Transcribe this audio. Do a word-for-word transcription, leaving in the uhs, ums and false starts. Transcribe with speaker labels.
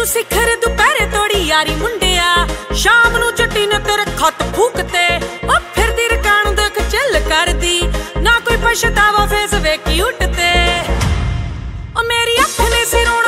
Speaker 1: ਸਿਖਰ ਦੁਪਹਿਰੇ ਤੋੜੀ ਯਾਰੀ ਮੁੰਡਿਆ, ਸ਼ਾਮ ਨੂੰ ਚੱਟੀ ਨੇ ਤੇਰੇ ਖੱਤ ਫੂਕਤੇ। ਉਹ ਫਿਰਦੀ ਰਕਾਂ ਨੂੰ ਦੇਖ ਚਿੱਲ ਕਰਦੀ, ਨਾ ਕੋਈ ਪਛਤਾਵਾ ਫੇਸ ਵੇ ਕਿਊਟ ਤੇ। ਉਹ ਮੇਰੀ ਅੱਖ ਨੇ ਸੀ ਰੋਣਾ